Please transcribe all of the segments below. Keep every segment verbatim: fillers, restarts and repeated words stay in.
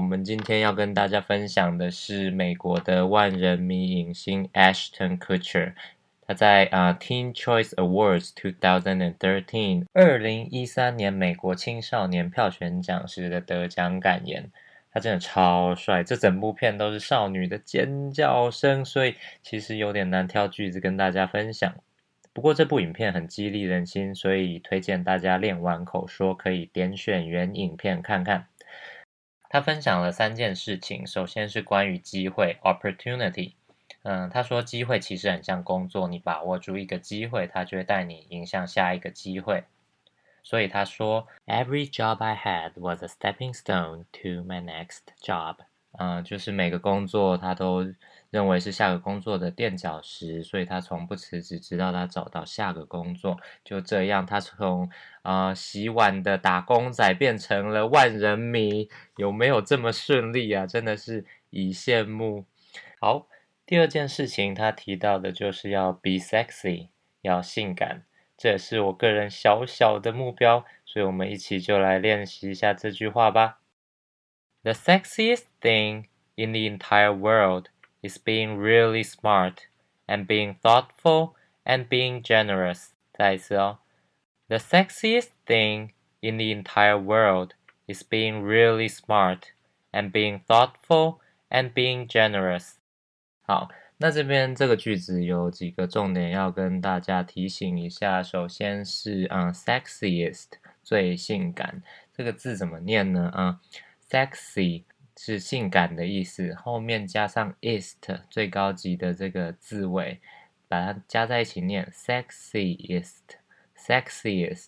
们今天要跟大家分享的是美国的万人迷影星 Ashton Kutcher，他在呃 Teen Choice Awards twenty thirteen 二零一三年美国青少年票选奖时的得奖感言。他真的超帅，这整部片都是少女的尖叫声，所以其实有点难挑句子跟大家分享。不过这部影片很激励人心，所以推荐大家练完口说可以点选原影片看看。他分享了三件事情，首先是关于机会 opportunity。嗯，他说机会其实很像工作，你把握住一个机会，它就会带你迎向下一个机会。所以他说 Every job I had was a stepping stone to my next job。嗯，就是每个工作他都认为是下个工作的垫脚石，所以他从不辞职，直到他找到下个工作。就这样，他从呃洗碗的打工仔变成了万人迷，有没有这么顺利啊？真的是以羡慕。好，第二件事情他提到的就是要 be sexy， 要性感，这也是我个人小小的目标，所以我们一起就来练习一下这句话吧。The sexiest thing in the entire world is being really smart and being thoughtful and being generous. 再一次哦。The sexiest thing in the entire world is being really smart and being thoughtful and being generous. 好，那这边这个句子有几个重点要跟大家提醒一下。首先是嗯 sexiest 最性感，这个字怎么念呢？啊、嗯、，sexy 是性感的意思，后面加上 ist 最高级的这个字尾，把它加在一起念 sexiest sexiest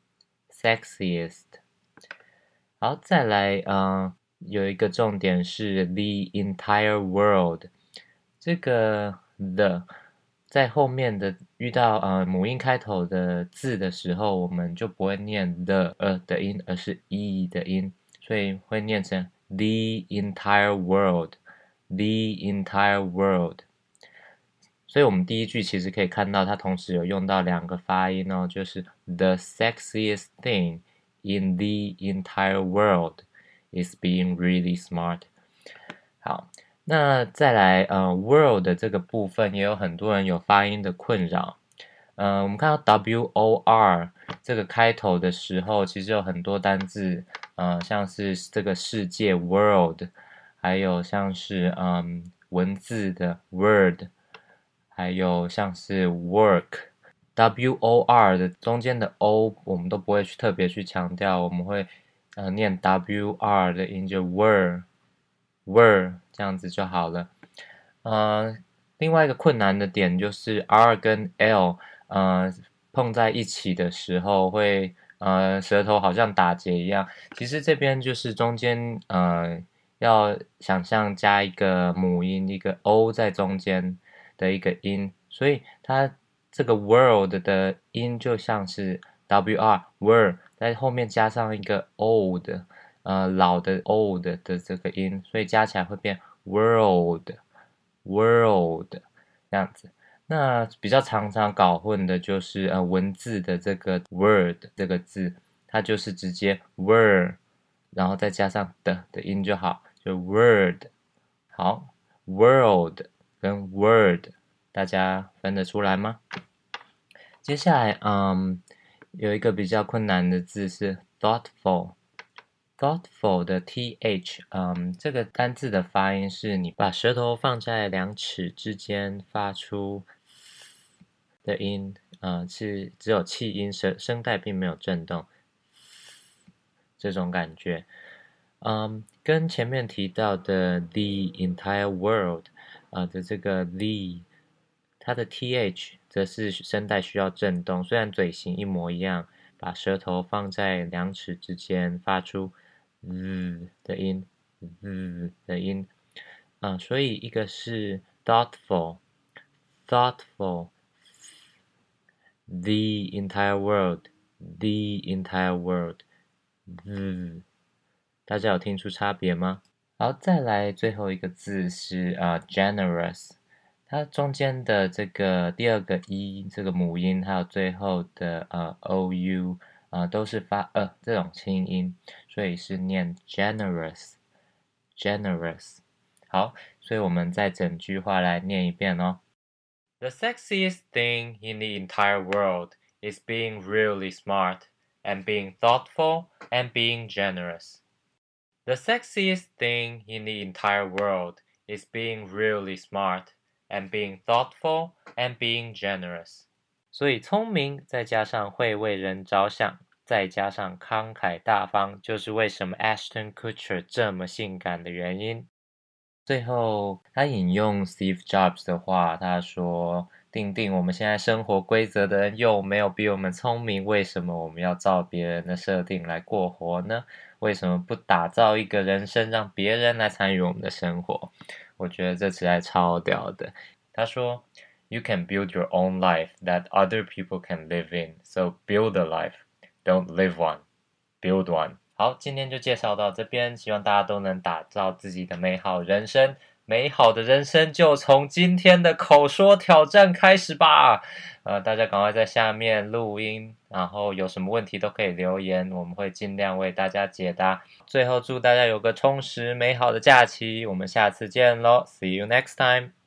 sexiest。好，再来，嗯，有一个重点是 the entire world。这个 the 在后面的遇到呃母音开头的字的时候，我们就不会念 the 呃的音，而是 e 的音，所以会念成 the entire world，the entire world。所以我们第一句其实可以看到，它同时有用到两个发音哦，就是 the sexiest thing in the entire world is being really smart。好。那再来，呃，world 的这个部分也有很多人有发音的困扰。嗯、呃，我们看到 W O R 这个开头的时候，其实有很多单字，呃，像是这个世界 world， 还有像是嗯文字的 word， 还有像是 work。W O R 的中间的 O 我们都不会去特别去强调，我们会呃念 W R 的音就 were。were 这样子就好了。呃，另外一个困难的点就是 R 跟 L 呃碰在一起的时候会呃舌头好像打结一样。其实这边就是中间呃要想象加一个母音，一个 O 在中间的一个音，所以它这个 world 的音就像是 W R were 在后面加上一个 old。呃，老的 old 的这个音，所以加起来会变 world world 这样子。那比较常常搞混的就是呃文字的这个 word 这个字，它就是直接 were， 然后再加上的的音就好，就 word。好 ，world 跟 word 大家分得出来吗？接下来，嗯，有一个比较困难的字是 thoughtful。thoughtful 的 th， 嗯，这个单字的发音是你把舌头放在两齿之间发出的音，呃，是只有气音，声声带并没有震动，这种感觉。嗯，跟前面提到的 the entire world， 呃的这个 the， 它的 th 则是声带需要震动，虽然嘴型一模一样，把舌头放在两齿之间发出 z 的音 z 的音，啊、呃，所以一个是 thoughtful thoughtful the entire world the entire world z， 大家有听出差别吗？好，再来最后一个字是呃 generous， 它中间的这个第二个 e 这个母音，还有最后的呃 ou 啊、呃、都是发呃这种轻音，所以是念 generous generous。好，所以我们再整句话来念一遍哦。The sexiest thing in the entire world is being really smart and being thoughtful and being generous. The sexiest thing in the entire world is being really smart and being thoughtful and being generous. 所以聪明再加上会为人着想，再加上慷慨大方，就是为什么 Ashton Kutcher 这么性感的原因。最后，他引用 Steve Jobs 的话，他说：定定我们现在生活规则的人又没有比我们聪明，为什么我们要照别人的设定来过活呢？为什么不打造一个人生，让别人来参与我们的生活？我觉得这实在超屌的。他说 You can build your own life that other people can live in, so build a life, don't live one, build one. 好，今天就介绍到这边，希望大家都能打造自己的美好人生。美好的人生就从今天的口说挑战开始吧。呃，大家赶快在下面录音，然后有什么问题都可以留言，我们会尽量为大家解答。最后祝大家有个充实美好的假期，我们下次见咯， See you next time.